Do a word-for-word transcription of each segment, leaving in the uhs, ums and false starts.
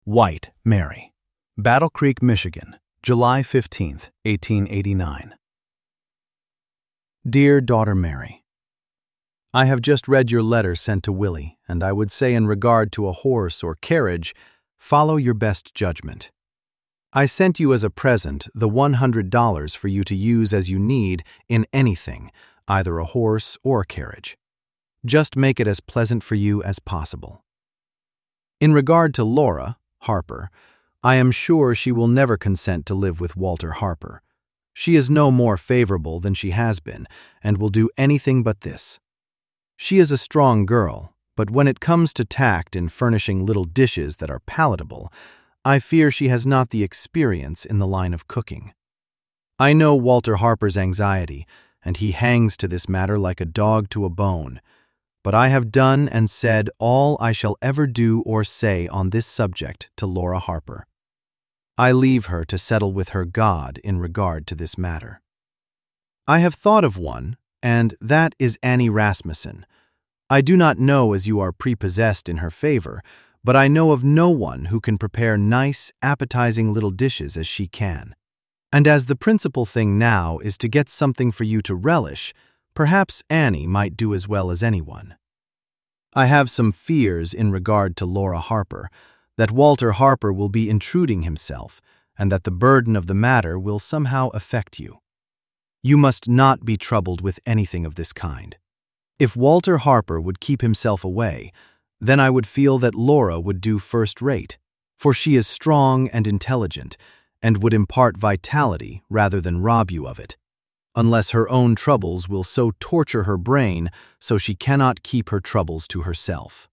White, Mary. Battle Creek, Michigan, July fifteenth, eighteen eighty-nine. Dear Daughter Mary, I have just read your letter sent to Willie, and I would say in regard to a horse or carriage, follow your best judgment. I sent you as a present the one hundred dollars for you to use as you need in anything, either a horse or a carriage. Just make it as pleasant for you as possible. In regard to Laura Harper, I am sure she will never consent to live with Walter Harper. She is no more favorable than she has been, and will do anything but this. She is a strong girl, but when it comes to tact in furnishing little dishes that are palatable, I fear she has not the experience in the line of cooking. I know Walter Harper's anxiety, and he hangs to this matter like a dog to a bone. But I have done and said all I shall ever do or say on this subject to Laura Harper. I leave her to settle with her God in regard to this matter. I have thought of one, and that is Annie Rasmussen. I do not know as you are prepossessed in her favor, but I know of no one who can prepare nice, appetizing little dishes as she can. And as the principal thing now is to get something for you to relish, perhaps Annie might do as well as anyone. I have some fears in regard to Laura Harper, that Walter Harper will be intruding himself, and that the burden of the matter will somehow affect you. You must not be troubled with anything of this kind. If Walter Harper would keep himself away, then I would feel that Laura would do first rate, for she is strong and intelligent, and would impart vitality rather than rob you of it, unless her own troubles will so torture her brain so she cannot keep her troubles to herself.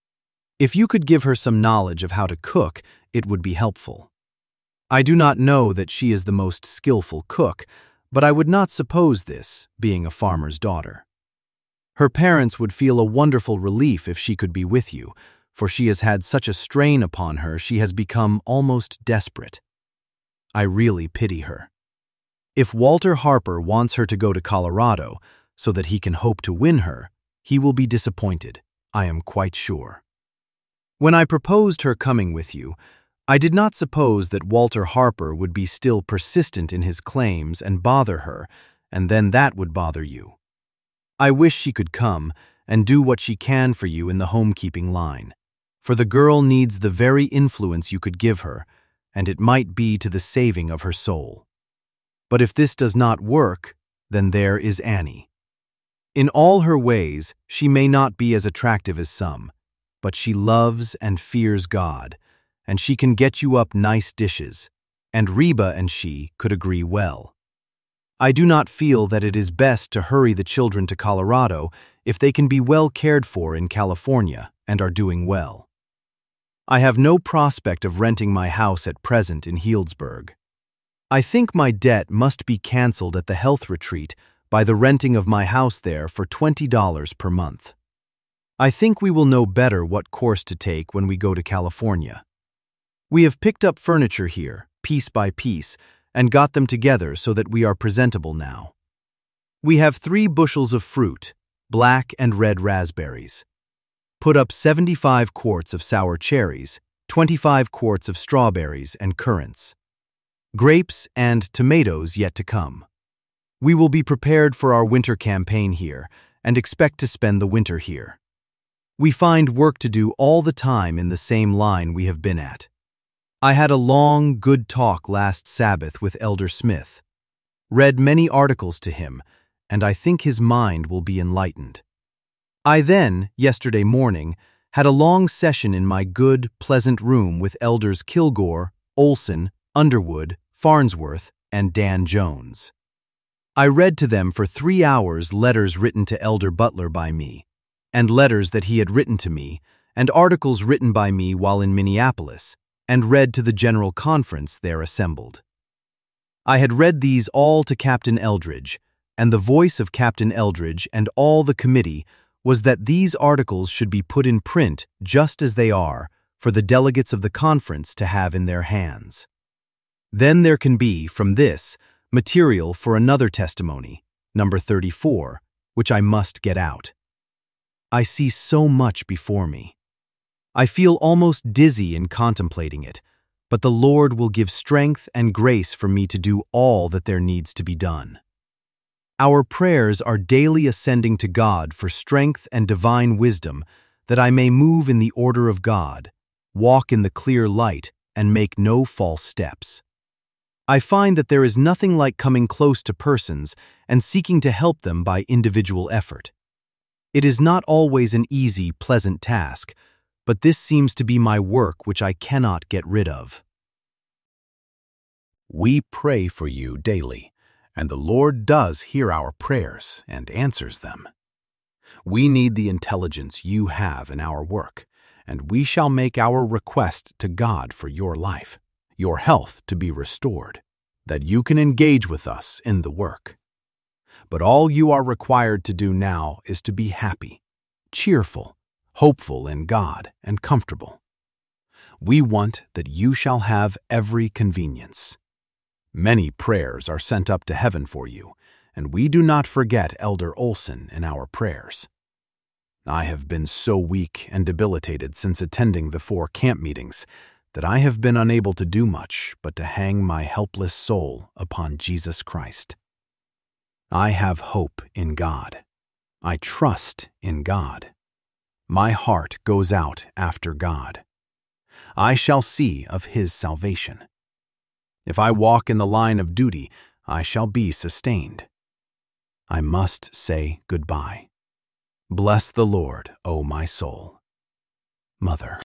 If you could give her some knowledge of how to cook, it would be helpful. I do not know that she is the most skillful cook, but I would not suppose this, being a farmer's daughter. Her parents would feel a wonderful relief if she could be with you, for she has had such a strain upon her she has become almost desperate. I really pity her. If Walter Harper wants her to go to Colorado so that he can hope to win her, he will be disappointed, I am quite sure. When I proposed her coming with you, I did not suppose that Walter Harper would be still persistent in his claims and bother her, and then that would bother you. I wish she could come and do what she can for you in the homekeeping line, for the girl needs the very influence you could give her, and it might be to the saving of her soul. But if this does not work, then there is Annie. In all her ways, she may not be as attractive as some, but she loves and fears God, and she can get you up nice dishes, and Reba and she could agree well. I do not feel that it is best to hurry the children to Colorado if they can be well cared for in California and are doing well. I have no prospect of renting my house at present in Healdsburg. I think my debt must be canceled at the health retreat by the renting of my house there for twenty dollars per month. I think we will know better what course to take when we go to California. We have picked up furniture here, piece by piece, and got them together so that we are presentable now. We have three bushels of fruit, black and red raspberries. Put up seventy-five quarts of sour cherries, twenty-five quarts of strawberries and currants. Grapes and tomatoes yet to come. We will be prepared for our winter campaign here and expect to spend the winter here. We find work to do all the time in the same line we have been at. I had a long, good talk last Sabbath with Elder Smith, read many articles to him, and I think his mind will be enlightened. I then, yesterday morning, had a long session in my good, pleasant room with Elders Kilgore, Olson, Underwood, Farnsworth, and Dan Jones. I read to them for three hours letters written to Elder Butler by me, and letters that he had written to me, and articles written by me while in Minneapolis, and read to the General Conference there assembled. I had read these all to Captain Eldridge, and the voice of Captain Eldridge and all the committee was that these articles should be put in print just as they are for the delegates of the conference to have in their hands. Then there can be, from this, material for another testimony, number thirty-four, which I must get out. I see so much before me. I feel almost dizzy in contemplating it, but the Lord will give strength and grace for me to do all that there needs to be done. Our prayers are daily ascending to God for strength and divine wisdom, that I may move in the order of God, walk in the clear light, and make no false steps. I find that there is nothing like coming close to persons and seeking to help them by individual effort. It is not always an easy, pleasant task, but this seems to be my work which I cannot get rid of. We pray for you daily, and the Lord does hear our prayers and answers them. We need the intelligence you have in our work, and we shall make our request to God for your life, your health to be restored, that you can engage with us in the work. But all you are required to do now is to be happy, cheerful, hopeful in God, and comfortable. We want that you shall have every convenience. Many prayers are sent up to heaven for you, and we do not forget Elder Olson in our prayers. I have been so weak and debilitated since attending the four camp meetings that I have been unable to do much but to hang my helpless soul upon Jesus Christ. I have hope in God. I trust in God. My heart goes out after God. I shall see of His salvation. If I walk in the line of duty, I shall be sustained. I must say goodbye. Bless the Lord, O my soul. Mother.